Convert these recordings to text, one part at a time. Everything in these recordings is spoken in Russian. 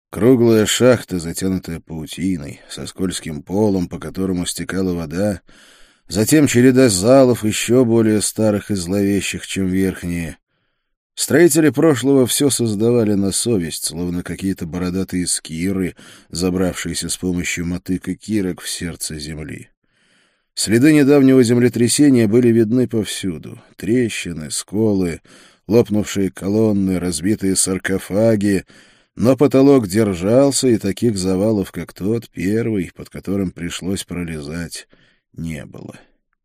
Круглая шахта, затянутая паутиной, со скользким полом, по которому стекала вода, затем череда залов, еще более старых и зловещих, чем верхние. Строители прошлого все создавали на совесть, словно какие-то бородатые скиры, забравшиеся с помощью мотык и кирок в сердце земли. Следы недавнего землетрясения были видны повсюду. Трещины, сколы, лопнувшие колонны, разбитые саркофаги, но потолок держался, и таких завалов, как тот первый, под которым пришлось пролезать, не было.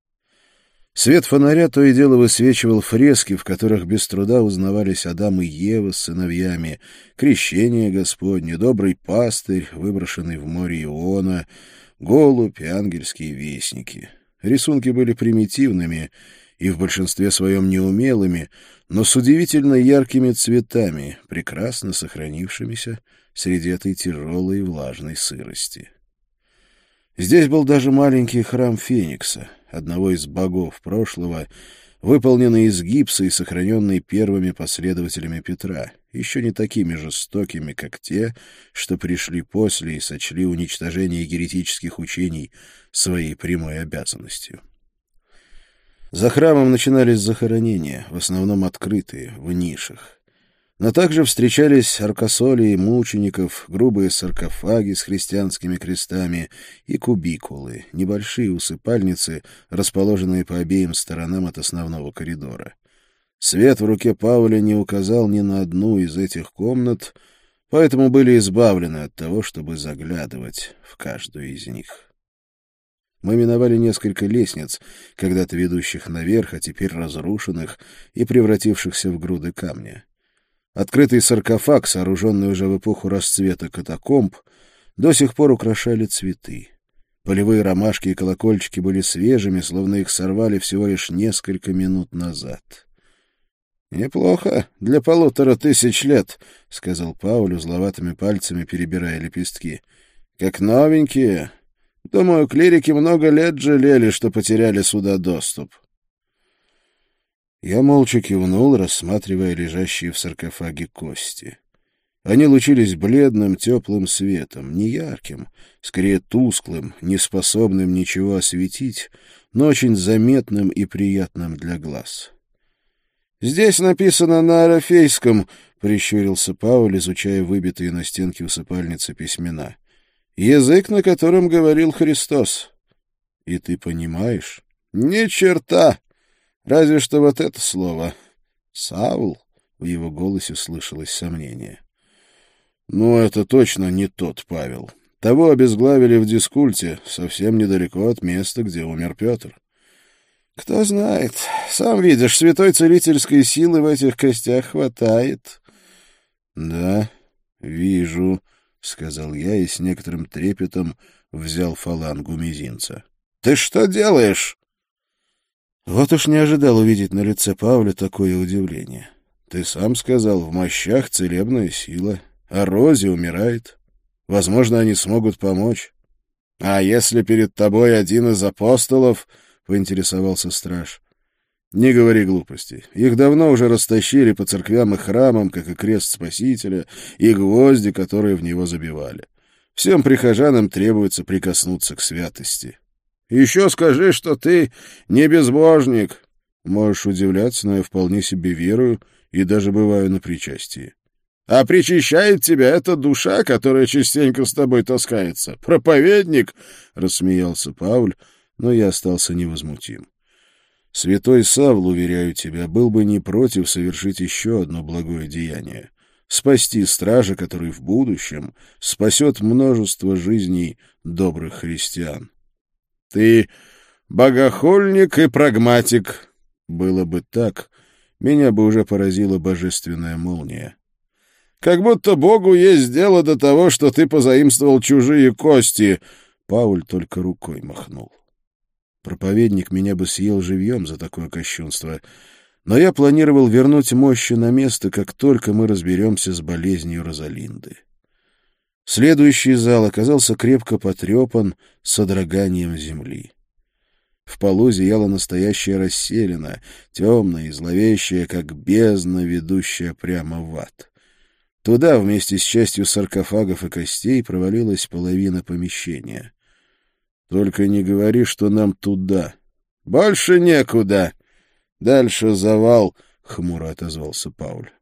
Свет фонаря то и дело высвечивал фрески, в которых без труда узнавались Адам и Ева с сыновьями, крещение Господне, добрый пастырь, выброшенный в море Иона, голубь и ангельские вестники. Рисунки были примитивными и в большинстве своем неумелыми, но с удивительно яркими цветами, прекрасно сохранившимися среди этой тяжелой и влажной сырости. Здесь был даже маленький храм Феникса, одного из богов прошлого, выполненный из гипса и сохраненный первыми последователями Петра, еще не такими жестокими, как те, что пришли после и сочли уничтожение еретических учений своей прямой обязанностью. За храмом начинались захоронения, в основном открытые, в нишах. Но также встречались аркосолии мучеников, грубые саркофаги с христианскими крестами и кубикулы, небольшие усыпальницы, расположенные по обеим сторонам от основного коридора. Свет в руке Пауля не указал ни на одну из этих комнат, поэтому были избавлены от того, чтобы заглядывать в каждую из них. Мы миновали несколько лестниц, когда-то ведущих наверх, а теперь разрушенных и превратившихся в груды камня. Открытый саркофаг, сооруженный уже в эпоху расцвета катакомб, до сих пор украшали цветы. Полевые ромашки и колокольчики были свежими, словно их сорвали всего лишь несколько минут назад. — Неплохо для 1500 лет, — сказал Пауль узловатыми пальцами, перебирая лепестки. — Как новенькие. Думаю, клирики много лет жалели, что потеряли сюда доступ. Я молча кивнул, рассматривая лежащие в саркофаге кости. Они лучились бледным, теплым светом, не ярким, скорее тусклым, неспособным ничего осветить, но очень заметным и приятным для глаз. — Здесь написано на арафейском, — прищурился Пауль, изучая выбитые на стенке усыпальницы письмена. — Язык, на котором говорил Христос. — И ты понимаешь? — Ни черта! Разве что вот это слово. «Саул», — в его голосе слышалось сомнение. «Ну, это точно не тот Павел. Того обезглавили в Дискульте, совсем недалеко от места, где умер Петр». «Кто знает. Сам видишь, святой целительской силы в этих костях хватает». «Да, вижу», — сказал я и с некоторым трепетом взял фалангу мизинца. «Ты что делаешь?» Вот уж не ожидал увидеть на лице Павля такое удивление. Ты сам сказал, в мощах целебная сила, а Рози умирает. Возможно, они смогут помочь. — А если перед тобой один из апостолов? — поинтересовался страж. — Не говори глупостей. Их давно уже растащили по церквям и храмам, как и крест Спасителя, и гвозди, которые в него забивали. Всем прихожанам требуется прикоснуться к святости. Еще скажи, что ты не безбожник. Можешь удивляться, но я вполне себе верую и даже бываю на причастии. А причащает тебя эта душа, которая частенько с тобой таскается. Проповедник, — рассмеялся Пауль, но я остался невозмутим. Святой Савл, уверяю тебя, был бы не против совершить еще одно благое деяние. Спасти стража, который в будущем спасет множество жизней добрых христиан. Ты богохульник и прагматик. Было бы так, меня бы уже поразила божественная молния. Как будто Богу есть дело до того, что ты позаимствовал чужие кости. Пауль только рукой махнул. Проповедник меня бы съел живьем за такое кощунство, но я планировал вернуть мощи на место, как только мы разберемся с болезнью Розалинды. Следующий зал оказался крепко потрепан содроганием земли. В полу зияла настоящая расселина, темная и зловещая, как бездна, ведущая прямо в ад. Туда вместе с частью саркофагов и костей провалилась половина помещения. «Только не говори, что нам туда». «Больше некуда. Дальше завал», — хмуро отозвался Пауль.